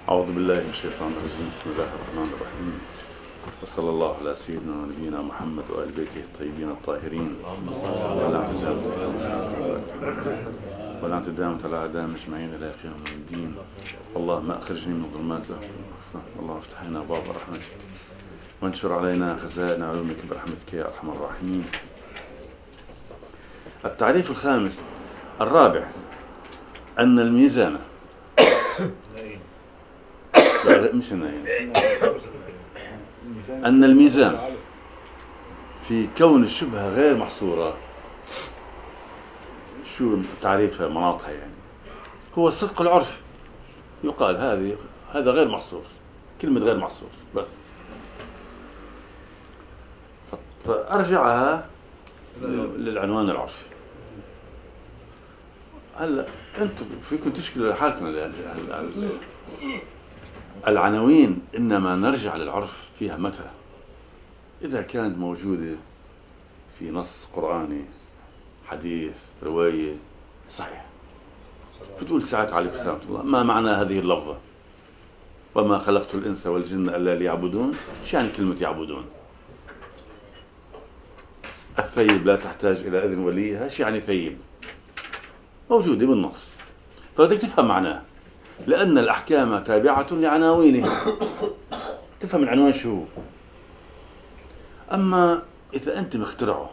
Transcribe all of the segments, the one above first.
أعوذ بالله من الشيطان الرجيم. بسم الله الرحمن الرحيم. وصلى الله على سيدنا ونبينا محمد وآل بيته الطيبين الطاهرين ولعنة الدائمة على أعدائهم أجمعين إلى يوم الدين. اللهم أخرجني من ظلمات اللهم افتح لنا أبواب رحمتك وانشر علينا خزائن علومك برحمتك يا أرحم الراحمين. التعريف الخامس الرابع أن الميزان مش أن الميزان في كون الشبهة غير محصورة. شو تعريفها مناطها؟ يعني هو الصدق العرفي، يقال هذا غير محصور، كلمة غير محصور بس، فأرجعها للعنوان العرفي. هلا أنتم فيكم تشكلوا لحالكم العناوين، إنما نرجع للعرف فيها متى؟ إذا كانت موجودة في نص قرآني، حديث، رواية صحيح، فتقول ساعة عليكم سلامة الله ما معنى هذه اللفظة؟ وما خلقت الإنس والجن إلا ليعبدون. شو يعني كلمة يعبدون؟ الثيب لا تحتاج إلى إذن وليها. شو يعني ثيب؟ موجودة بالنص، فبدك تفهم معناه، لأن الأحكام تابعة لعناوينها. تفهم العنوان شو. أما إذا أنت مخترعه،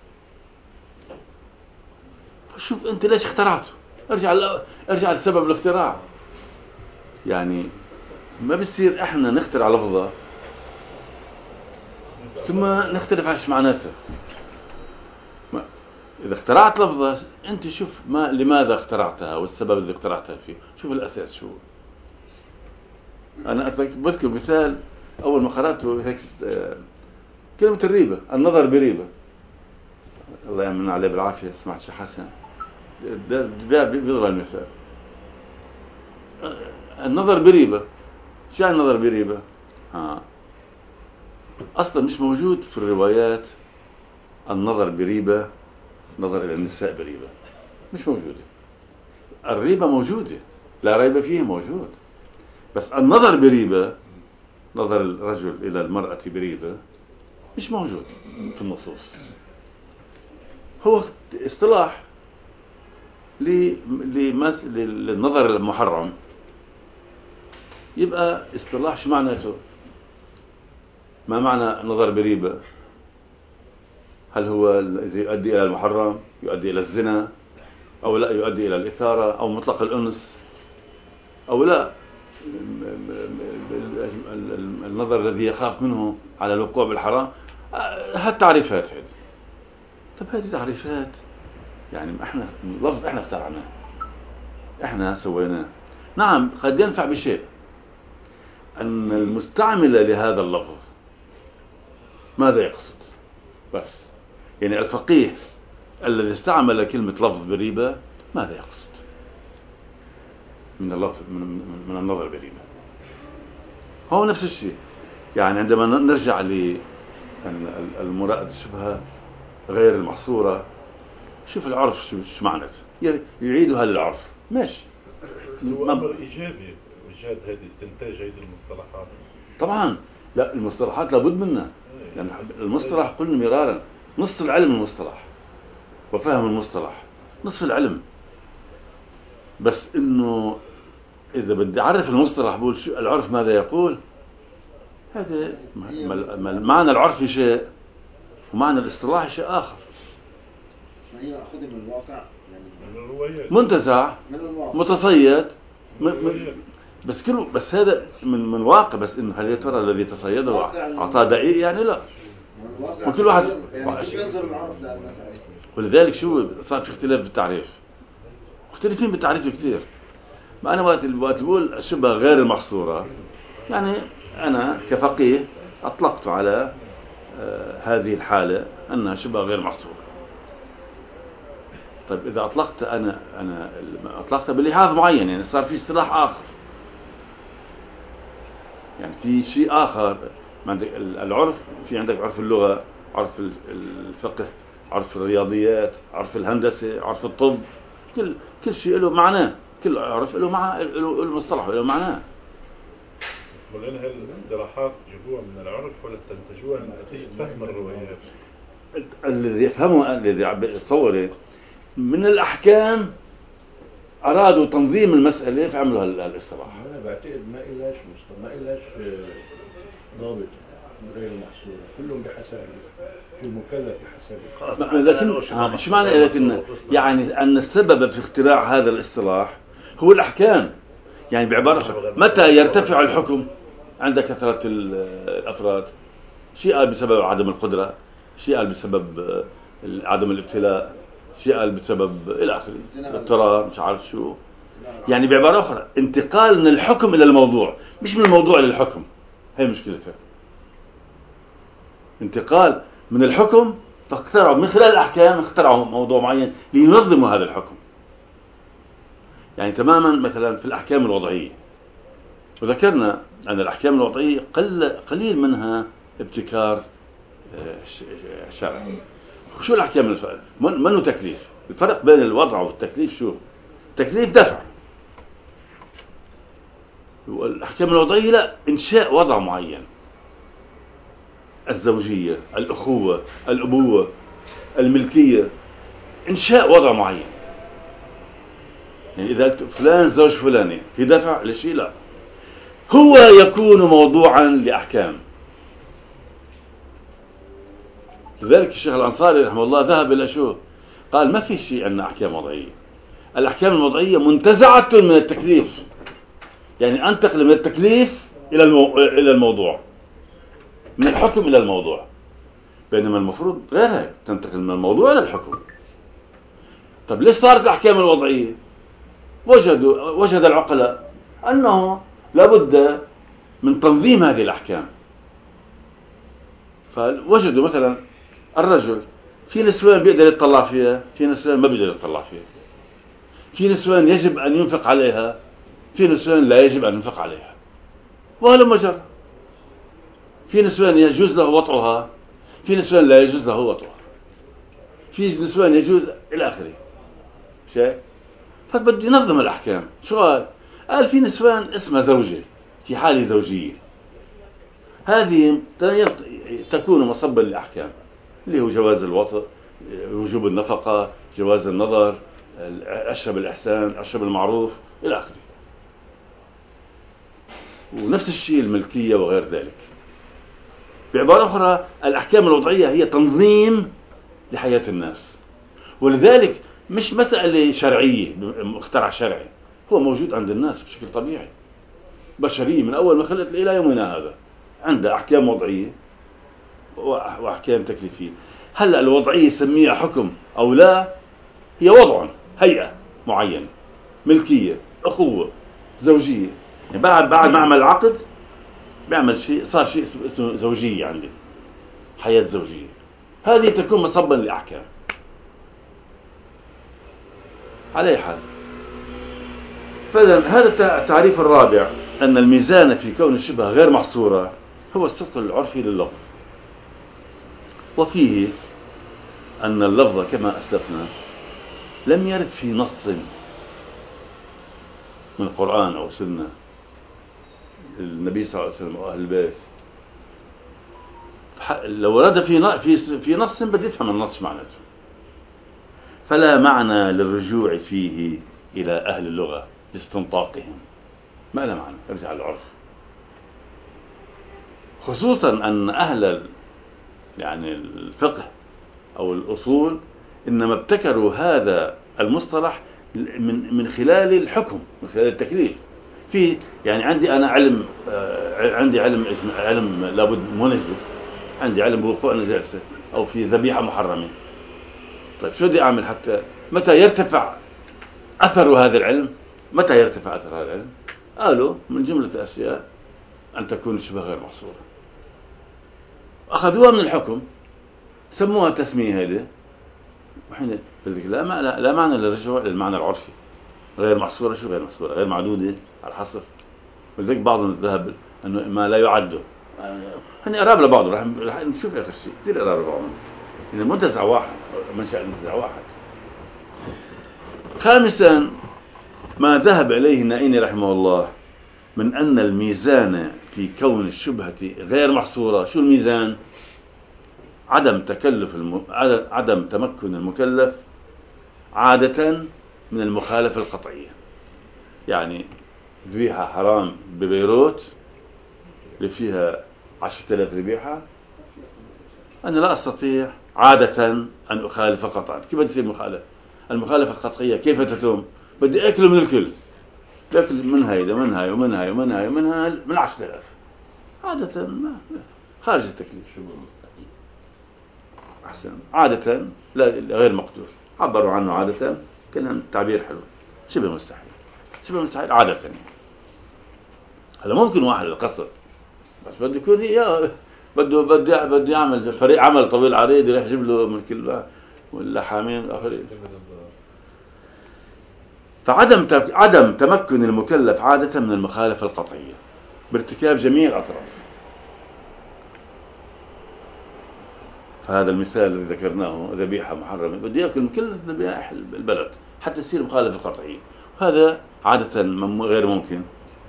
شوف أنت ليش اخترعته، ارجع لسبب الاختراع. يعني ما بصير إحنا نخترع لفظة ثم نختلف عن معناتها. إذا اخترعت لفظة أنت شوف لماذا اخترعتها والسبب الذي اخترعتها فيه، شوف الأساس شو. أنا بذكر مثال أول ما قرأته هيك، كلمة الريبة، النظر بريبة. الله يمن عليه بالعافية. سمعت شيخ حسن ده بيضرب المثال. النظر بريبة. شو يعني النظر بريبة؟ أصلا مش موجود في الروايات النظر بريبة، نظر إلى النساء بريبة، مش موجودة. الريبة موجودة، لا ريب فيه، موجود، بس النظر بريبة، نظر الرجل إلى المرأة بريبة، مش موجود في النصوص. هو اصطلاح للنظر المحرم. يبقى اصطلاح شو معناته؟ ما معنى نظر بريبة؟ هل هو يؤدي إلى المحرم، يؤدي إلى الزنا، أو لا يؤدي إلى الإثارة أو مطلق الأنس، أو لا النظر الذي يخاف منه على الوقوع بالحرام؟ هالتعريفات هذه. طب هذه تعريفات يعني احنا لفظ احنا اخترعناه، احنا سويناه. نعم قد ينفع بشيء، أن المستعمل لهذا اللفظ ماذا يقصد بس. يعني الفقيه الذي استعمل كلمة لفظ بريبة ماذا يقصد من اللفظ من النظر بريبة؟ هو نفس الشيء. يعني عندما نرجع للمراد الشبهة غير المحصورة، شوف العرف شو معناته، يعيدها للعرف. ماشي، أمر إيجابي إيجاد هذه استنتاج هذه المصطلحات. طبعا لا، المصطلحات لابد منها، لأن المصطلح قلنا مرارا نص العلم المصطلح وفهم المصطلح نصف العلم. بس إنه إذا بدي أعرف المصطلح بقول شو العرف ماذا يقول، هذا معنى العرفي شيء ومعنى الاصطلاحي شيء آخر. هي أخذ من الواقع، يعني منتزع متصيد بس هذا من واقع. بس إنه هل ترى الذي تصيده أعطاه دقيق؟ يعني لا، وكل واحد ولذلك شو صار في اختلاف بالتعريف، مختلفين بالتعريف كثير. ما أنا وقت بقول شبه غير المحصورة، يعني أنا كفقيه أطلقت على هذه الحالة أنها شبه غير محصورة. طيب إذا أطلقت أنا أطلقت بلحاظ معين، يعني صار في اصطلاح آخر، يعني في شيء آخر. العرف في عندك عرف اللغة، عرف الفقه، عرف الرياضيات، عرف الهندسة، عرف الطب، كل شيء له معناه، كل عرف له مصطلح له معناه. ولأن هالاصطلاحات جابوها من العرف ولا استنتجوها نتيجة فهم الروايات؟ الذي يفهمه الذي يتصور من الأحكام أرادوا تنظيم المسألة فعملوا هالاصطلاح. أنا بعتقد ما إلاش ضابط غير محصورة، كلهم بحسب في مكلف بحسب. لكن شو معنى لكن يعني أن السبب في اختراع هذا الاصطلاح هو الأحكام. يعني بعبارة متى يرتفع الحكم عند كثرة الأفراد؟ شيء قال بسبب عدم القدرة، شيء قال بسبب عدم الابتلاء، شيء قال بسبب إلى آخره اضطرار مش عارف شو. يعني بعبارة أخرى انتقال من الحكم إلى الموضوع مش من الموضوع إلى الحكم. هي مشكلتها، انتقال من الحكم. فاخترعوا من خلال الأحكام اخترعوا موضوع معين لينظموا هذا الحكم. يعني تماما مثلا في الأحكام الوضعية، وذكرنا أن الأحكام الوضعية قليل منها ابتكار شرعي. شو الأحكام منه تكليف. الفرق بين الوضع والتكليف شو؟ التكليف دفع، والأحكام الوضعية لا، إنشاء وضع معين. الزوجية، الأخوة، الأبوة، الملكية، إنشاء وضع معين. يعني إذا قلت فلان زوج فلانة في دفع لشيء، لا، هو يكون موضوعا لأحكام. لذلك الشيخ الأنصاري رحمه الله ذهب إلى شو؟ قال ما في شيء عندنا أحكام وضعية. الأحكام الوضعية منتزعة من التكليف، يعني أنتقل من التكليف إلى الموضوع، من الحكم إلى الموضوع. بينما المفروض غير هيك، تنتقل من الموضوع إلى الحكم. طب ليش صارت الأحكام الوضعية؟ وجد العقلاء أنه لابد من تنظيم هذه الأحكام. فوجدوا مثلا الرجل في نسوان بيقدر يطلع فيها، في نسوان ما بيقدر يطلع فيها، في نسوان يجب أن ينفق عليها، في نسوان لا يجب أن ينفق عليها، وهذا مجرد. في نسوان يجوز له وطئها، في نسوان لا يجوز له وطئها، في نسوان يجوز إلى آخره. شيء فبدي ينظم الأحكام. شو قال في نسوان اسمها زوجة في حالة زوجية، هذه تكون مصبا للأحكام اللي هو جواز الوطء، وجوب النفقة، جواز النظر، أشرب الإحسان، أشرب المعروف إلى آخره. ونفس الشيء الملكية وغير ذلك. بعبارة أخرى الأحكام الوضعية هي تنظيم لحياة الناس، ولذلك مش مسألة شرعية مخترع شرعي، هو موجود عند الناس بشكل طبيعي. بشرية من أول ما خلقت إلى يومنا هذا عندها أحكام وضعية وأحكام تكليفية. هلأ الوضعية سميها حكم أو لا، هي وضع، هيئة معينة، ملكية، أخوة، زوجية. يعني بعد ما عمل العقد بيعمل شيء، صار شيء اسمه زوجية، عندي حياة زوجية، هذه تكون مصبا لأحكام. على حال، فإذا هذا التعريف الرابع، أن الميزان في كون الشبهة غير محصورة هو الصدق العرفي لللفظ، وفيه أن اللفظ كما أسلفنا لم يرد في نص من القرآن أو سنة النبي صلى الله عليه وسلم وأهل البيت. لو ورد في نص بدي يفهم النص معناته، فلا معنى للرجوع فيه إلى أهل اللغة لاستنطاقهم، ما له معنى، ارجع للعرف. خصوصا أن أهل يعني الفقه أو الأصول إنما ابتكروا هذا المصطلح من خلال الحكم، من خلال التكليف. في يعني عندي أنا عندي علم لابد منجس، عندي علم بوقوع نجاسة أو في ذبيحة محرمة. طيب شو بدي أعمل حتى متى يرتفع أثر هذا العلم؟ متى يرتفع أثر هذا العلم؟ قالوا من جملة الأشياء أن تكون الشبهة غير محصورة. أخذوها من الحكم، سموها تسمية هذه، وحين لا معنى للرجوع للمعنى العرفي. غير محصورة، شو غير محصورة؟ غير معدودة على الحصر. ولذلك بعضهم ذهب أنه ما لا يعد، هني قراب لبعضه. رح نشوف آخر شيء كثير قراب لبعضهم، إن منتزع واحد، منشأ المنتزع واحد. خامسا ما ذهب إليه النائيني رحمه الله من أن الميزان في كون الشبهة غير محصورة. شو الميزان؟ عدم تمكن المكلف عادة من المخالفة القطعية. يعني ذبيحة حرام ببيروت اللي فيها 10,000 ذبيحة، أنا لا أستطيع عادة أن أخالف قطعا. كيف بدي يصير المخالفة القطعية كيف تتم؟ بدي أكله من الكل، بأكل من هاي ومن هاي ومن هاي ومن هاي ومن هاي من 10,000 عادة خارج التكليف. شبه مستحيل. أحسن، عادة لا غير مقدور، عبروا عنه عادة كان تعبير حلو. شبه مستحيل، شبه مستحيل عادة. هلا ممكن واحد القصد بس بده يكون بده يعمل فريق عمل طويل عريض يروح يجيب له من كل ولا حامين آخرين. فعدم تمكن المكلف عادة من المخالفة القطعية بارتكاب جميع الأطراف. فهذا المثال الذي ذكرناه ذبيحة محرمة بده يأكل من كل ذبائح البلد حتى تصير مخالفة قطعية، وهذا عادة غير ممكن.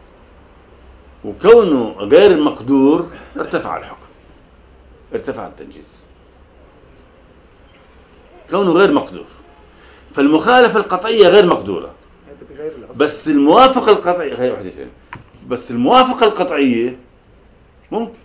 وكونه غير مقدور ارتفع الحكم، ارتفع التنجيز. كونه غير مقدور، فالمخالفة القطعية غير مقدورة، بس الموافقة القطعية غير وحدتين. بس الموافقة القطعية ممكن.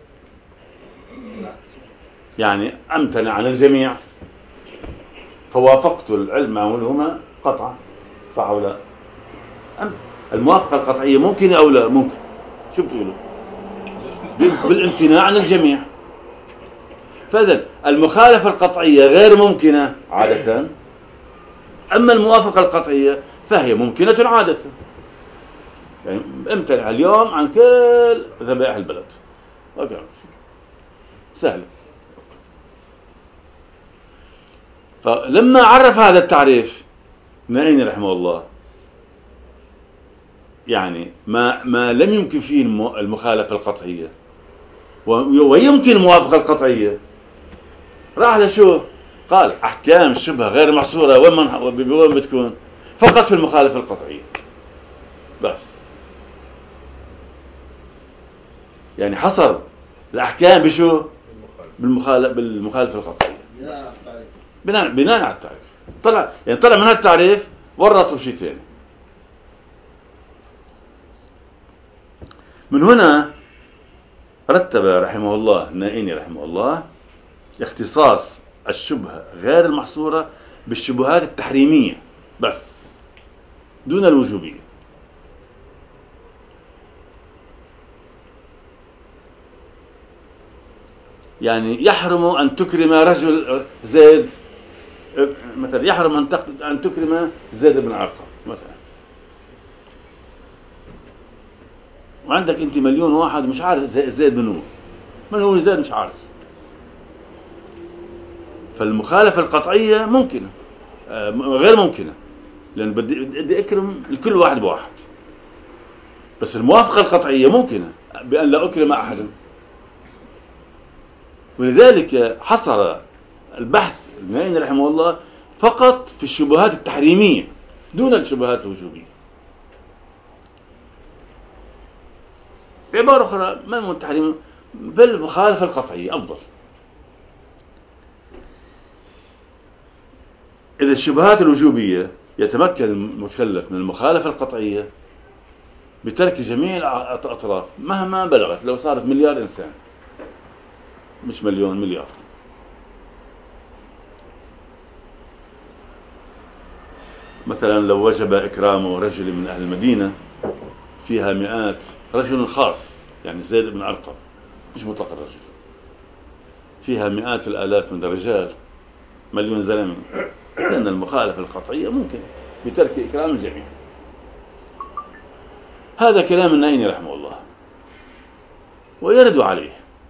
يعني أمتنع عن الجميع فوافقت العلم معمولهما قطعا، صح أو لا؟ الموافقة القطعية ممكن أو لا؟ ممكن. شو بتقولوا؟ بالامتناع عن الجميع. فإذن المخالفة القطعية غير ممكنة عادة، أما الموافقة القطعية فهي ممكنة عادة. يعني امتنع اليوم عن كل ذبائح البلد، أوكي. سهل. فلما عرف هذا التعريف نعيني رحمه الله، يعني ما لم يمكن فيه المخالفة القطعية ويمكن الموافقة القطعية، راح لشو؟ قال أحكام الشبهة غير محصورة وين بتكون؟ فقط في المخالفة القطعية بس. يعني حصر الأحكام بشو؟ بالمخالفة القطعية بناء على التعريف. طلع من هذا التعريف ورطوا شيء ثاني. من هنا رتب رحمه الله النائيني رحمه الله اختصاص الشبهة غير المحصورة بالشبهات التحريمية بس دون الوجوبية. يعني يحرم أن تكرم رجل زيد مثلا، يحرم أن تكرم زيد بن أرقم مثلا، وعندك أنت مليون واحد مش عارف زيد من هو زيد مش عارف. فالمخالفة القطعية ممكنة غير ممكنة، لأن بدي أكرم الكل واحد بواحد. بس الموافقة القطعية ممكنة بأن لا أكرم أحدا. ولذلك حصر البحث النائيني رحمه الله فقط في الشبهات التحريمية دون الشبهات الوجوبية. بعبارة أخرى ما هو التحريم؟ بل المخالفة القطعية أفضل. إذا الشبهات الوجوبية يتمكن المكلف من المخالفة القطعية بترك جميع الأطراف مهما بلغت، لو صارت مليار إنسان مش مليون، مليار. مثلا لو وجب إكرام رجل من أهل المدينة فيها مئات، رجل خاص يعني زيد بن أرقم مش مطلق الرجل، فيها مئات الآلاف من الرجال، مليون زلمة، لأن المخالفة القطعية ممكن بترك إكرام الجميع. هذا كلام النائيني رحمه الله، ويرد عليه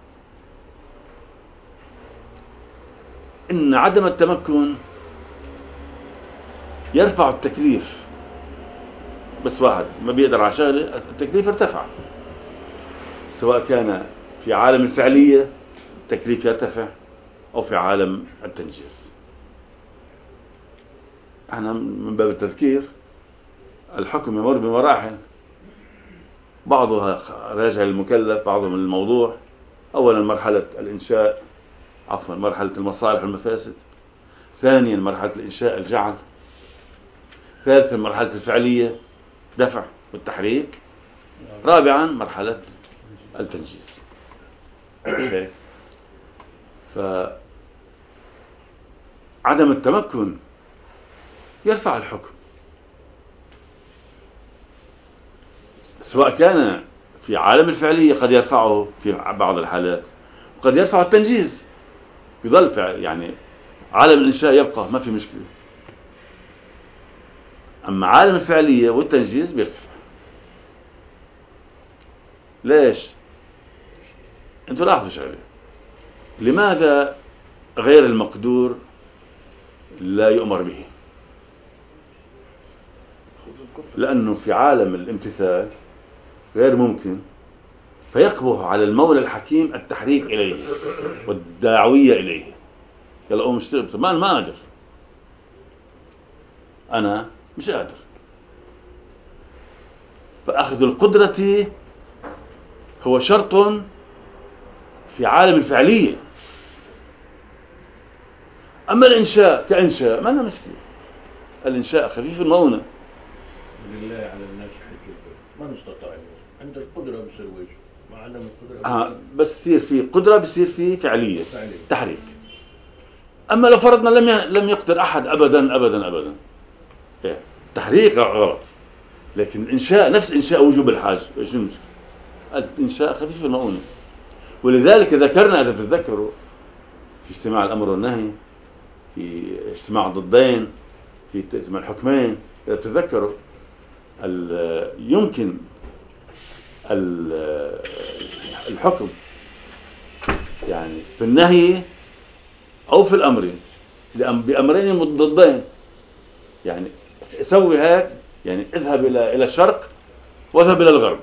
إن عدم التمكن يرفع التكليف. بس واحد ما بيقدر على شغله التكليف ارتفع، سواء كان في عالم الفعلية التكليف يرتفع أو في عالم التنجيز. احنا من باب التذكير الحكم يمر بمراحل. بعضها راجع للمكلف، بعضهم للموضوع. أولا مرحلة الإنشاء، عفوا مرحلة المصالح والمفاسد. ثانيا مرحلة الإنشاء الجعل. ثالثا مرحلة الفعلية دفع والتحريك. رابعا مرحلة التنجيز. فعدم التمكن يرفع الحكم، سواء كان في عالم الفعلية قد يرفعه في بعض الحالات، وقد يرفع التنجيز، يظل يعني عالم الإنشاء يبقى ما في مشكلة، أما عالم الفعلية والتنجيز بيرتفع. ليش؟ أنتوا لاحظوا شغلة، لماذا غير المقدور لا يؤمر به؟ لأنه في عالم الامتثال غير ممكن، فيقبح على المولى الحكيم التحريك إليه والدعوية إليه. يلا قوم اشتغل، ما قادر، أنا مش قادر. فأخذ القدرة هو شرط في عالم الفعلية. أما الإنشاء كإنشاء ما له مشكلة، الإنشاء خفيف المونة. لله على الناس حج البيت، ما نستطيع عند القدرة بصير وجه، مع عدم القدرة بس يصير في قدرة، بصير في فعلية تحريك. أما لو فرضنا لم يقدر أحد أبدا أبدا أبدا، تحريك غلط. لكن الإنشاء نفس إنشاء وجوب الحاج، إيش المشكلة؟ الإنشاء خفيف المؤونة. ولذلك ذكرنا، إذا تتذكروا، في اجتماع الأمر والنهي، في اجتماع الضدين، في اجتماع الحكمين، إذا تتذكروا يمكن الحكم يعني في النهي أو في الأمر بأمرين مضادين. يعني سوي هيك، يعني اذهب إلى الشرق واذهب إلى الغرب.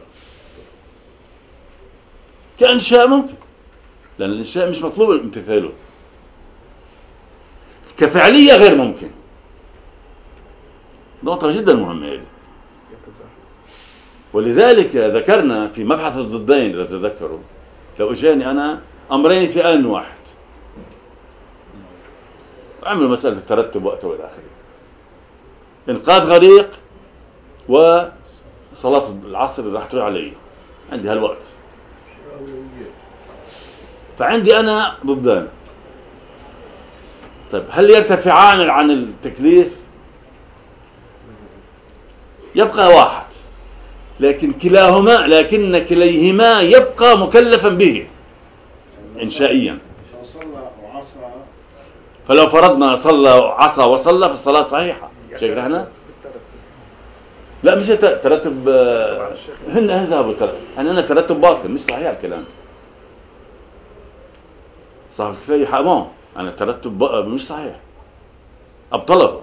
كإنشاء ممكن، لأن الإنشاء مش مطلوب امتثاله. كفعلية غير ممكن. نقطة جدا مهمة هذه. ولذلك ذكرنا في مبحث الضدين، إذا تذكروا، لو اجاني أنا أمرين في آن واحد، عملوا مسألة الترتب وقته إلى آخره، إنقاذ غريق وصلاة العصر راح تروح علي، عندي هالوقت، فعندي أنا ضدان. طيب هل يرتفعان عن التكليف؟ يبقى واحد، لكن كليهما يبقى مكلفا به إنشائيا. فلو فرضنا صلى عصى وصلى فالصلاة صحيحة، شكرا. لا مش ترتب، هن ذهبوا أنا ترتب باطل، مش صحيح الكلام. صح كفاية حرام، أنا ترتب مش صحيح، أبطله.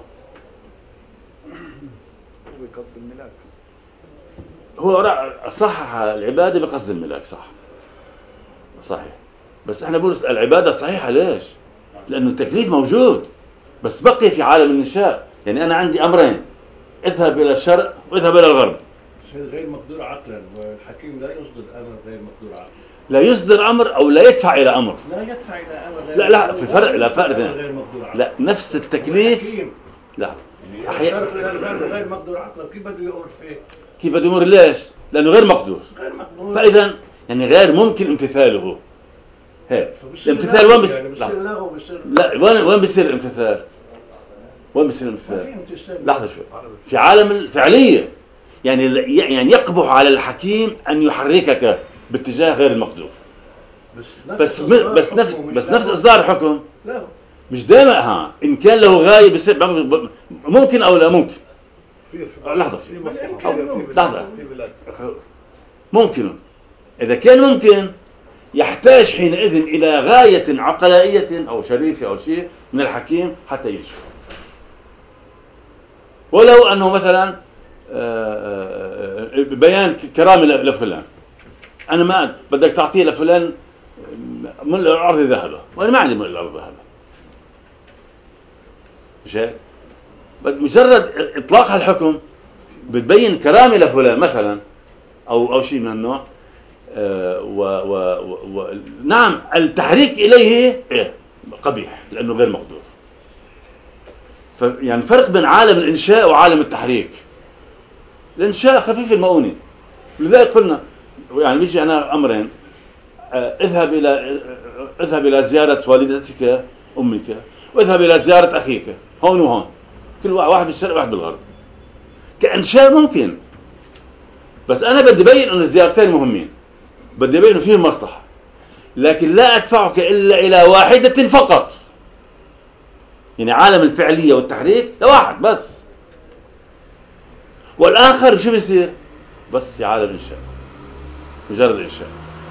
بقصد الملاك، هو صحح العبادة بقصد الملاك، صحيح. بس احنا بنقول العبادة صحيحة ليش؟ لأنه التكليف موجود، بس بقي في عالم الإنشاء. يعني أنا عندي أمرين، اذهب إلى الشرق واذهب إلى الغرب. غير مقدور عقلا، والحكيم لا يصدر أمر غير مقدور عقلا. لا يصدر أمر أو لا يدفع إلى أمر. لا يدفع إلى أمر. لا في فرق، لا فرق لا نفس التكليف. لا غير مقدور عقلا، كيف بده يأمر فيه؟ كيف بده يأمر؟ ليش؟ لأنه غير مقدور. فإذا يعني غير ممكن امتثاله. هيك الامتثال وين بيصير؟ لا وين بيصير الامتثال؟ وين بيصير الامتثال؟ لحظة شوي. في عالم الفعلية، يعني يقبح على الحكيم أن يحركك باتجاه غير المقدور. بس نفس إصدار الحكم مش دائما. إن كان له غاية بيصير ممكن أو لا ممكن. لحظة ممكن. إذا كان ممكن يحتاج حينئذ إلى غاية عقلائية أو شريفة أو شيء من الحكيم حتى يجب. ولو أنه مثلا بيان كرامة لفلان، أنا ما بدك تعطيه لفلان من الأرض ذهبة، وأنا ما عندي من الأرض ذهبة، مش هيك؟ مجرد إطلاق هالحكم بتبين كرامة لفلان مثلا، أو شيء من النوع. نعم التحريك إليه قبيح لأنه غير مقدور. يعني فرق بين عالم الإنشاء وعالم التحريك. الإنشاء خفيف المؤونة، لذلك قلنا يعني بيجي أنا أمرين: اذهب إلى زيارة والدتك أمك، واذهب إلى زيارة أخيك، هون وهون، كل واحد بالشرق واحد بالغرب. كإنشاء ممكن، بس أنا بدي أبين أن الزيارتين مهمين، بدي أبين أنه فيهم مصلحة، لكن لا أدفعك إلا إلى واحدة فقط. يعني عالم الفعلية والتحريك لواحد بس، والآخر شو بيصير؟ بس في عالم الإنشاء، مجرد إنشاء.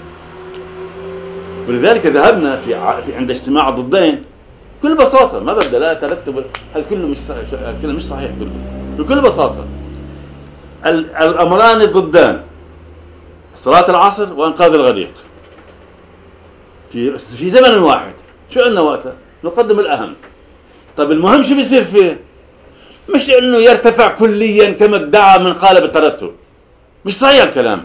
ولذلك ذهبنا في عند اجتماع الضدين بكل بساطة، ما بدأ لا ترتب، هل كله مش صحيح كله. بكل بساطة الأمران الضدان: صلاة العصر وإنقاذ الغريق، في زمن واحد. شو عندنا وقتها؟ نقدم الأهم. طب المهم شو بيصير فيه؟ مش إنه يرتفع كليا كما ادعى من قال بالترتب، مش صحيح الكلام.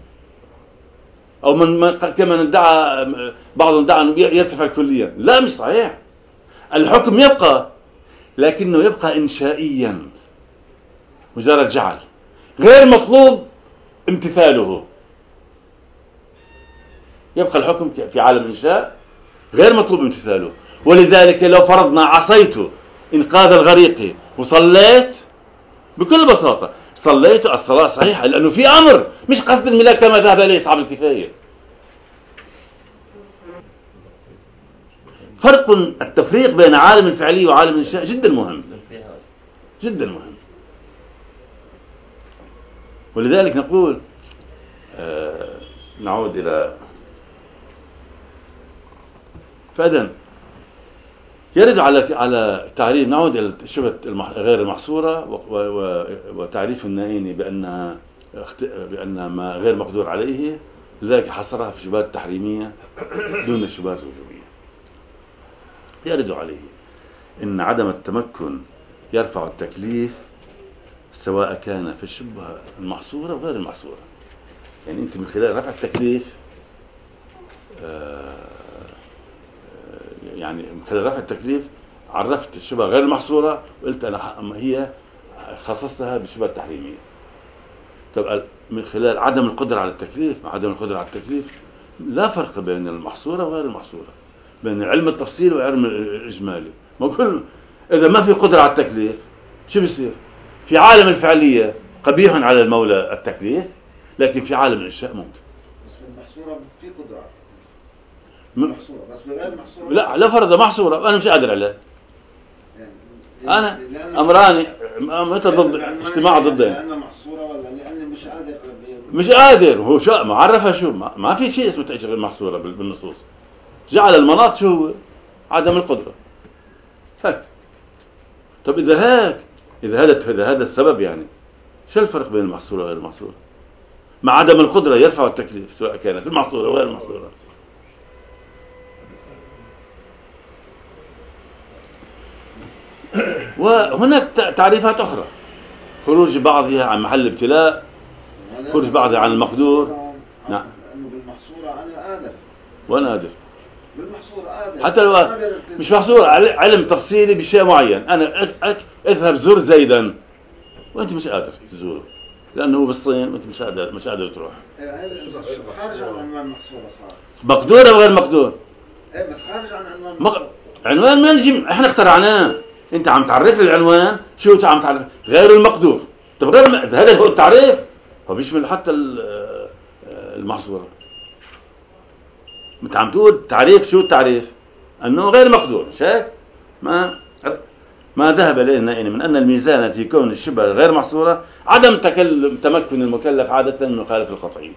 أو كما ادعى بعضهم ادعى أنه يرتفع كليا، لا مش صحيح. الحكم يبقى، لكنه يبقى إنشائيا، مجرد جعل، غير مطلوب امتثاله. يبقى الحكم في عالم الإنشاء غير مطلوب امتثاله. ولذلك لو فرضنا عصيت إنقاذ الغريق وصليت، بكل بساطة صليت الصلاة صحيحة، لأنه في أمر، مش قصد الملاك كما ذهب إليه أصحاب الكفاية. فرق التفريق بين عالم الفعلي وعالم الإنشاء جدا مهم، جدا مهم. ولذلك نقول نعود إلى فإذن يرد على تعريف، نعود إلى الشبهة غير المحصورة وتعريف النائيني بأنها ما غير مقدور عليه. لذلك حصرها في الشبهات التحريمية دون الشبهات الوجوبية. يرد عليه إن عدم التمكن يرفع التكليف، سواء كان في الشبهة المحصورة وغير المحصورة. يعني أنت من خلال رفع التكليف يعني من خلال رفع التكليف عرفت الشبهة غير المحصورة، وقلت أنا هي خصصتها بالشبهة التحريمية. طب من خلال عدم القدرة على التكليف، مع عدم القدرة على التكليف لا فرق بين المحصورة وغير المحصورة، بين علم التفصيل وعلم الإجمالي. ما كل إذا ما في قدرة على التكليف شو بيصير؟ في عالم الفعلية قبيح على المولى التكليف، لكن في عالم الإنشاء ممكن. بس المحصورة في قدرة محصورة، بس بغير محصورة لا فرض محصورة أنا مش قادر عليه. يعني أنا أمراني متى ضد اجتماع ضدين، لأنه محصورة ولا لأنه مش قادر. هو شو معرفة؟ شو ما في شيء اسمه تأجير المحصورة بالنصوص. جعل المناط شو هو؟ عدم القدرة هيك. طب إذا هذا السبب، يعني شو الفرق بين المحصورة وغير المحصورة؟ مع عدم القدرة يرفع التكليف سواء كانت المحصورة وغير المحصورة. وهناك تعريفات أخرى: خروج بعضها عن محل ابتلاء، خروج بعضها عن المقدور. نعم. بالمحصورة أنا قادر وأنا قادر، بالمحصورة قادر، حتى لو مش محصور علم تفصيلي بشيء معين. أنا اذهب زور زيدا وأنت مش قادر تزوره لأنه هو بالصين وأنت مش قادر تروح. خارج عن عنوان محصورة صار مقدور أو غير مقدور. بس خارج عن عنوان عنوان ما نجي احنا اخترعناه. انت عم تعرف العنوان شو عم تعرف غير المقدور. طب هذا هو التعريف، هو بيشمل حتى المحصورة. انت عم تقول تعريف، شو التعريف؟ انه غير مقدور. مش هيك؟ ما ذهب الينا من ان الميزان في كون الشبهة غير محصورة عدم تمكن المكلف عادة من مخالف القطعي.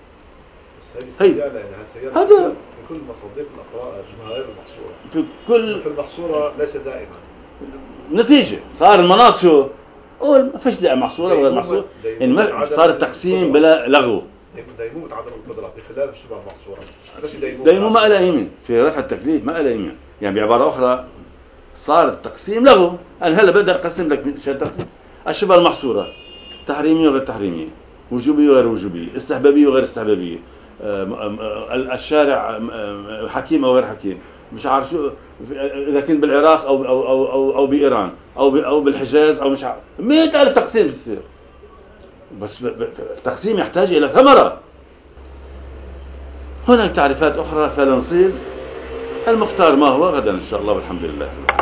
هذا في كل مصادق الأقراء شبهة غير المحصورة. في المحصورة ليس دائما. نتيجة صار المناط شو؟ قول ما فيش دائما محصورة وغير محصورة. يعني صار التقسيم بلا لغو. ديمومة عدم القدرة بخلاف الشبهة المحصورة. ديمومة ما لها يمين في رفع التكليف، ما لها يمين. يعني بعبارة أخرى صار التقسيم لغو. أنا هلا بقدر أقسم لك شيء تقسيم الشبهة المحصورة تحريمية وغير تحريمية. وجوبية وغير وجوبية، استحبابية وغير استحبابية، الشارع حكيم أو غير حكيم، مش عارف شو، إذا كنت بالعراق أو بإيران أو بالحجاز أو مش عارف 100,000 تقسيم بتصير. بس التقسيم يحتاج إلى ثمرة. هناك تعريفات أخرى فلا نطيل. المختار ما هو غدا إن شاء الله، والحمد لله.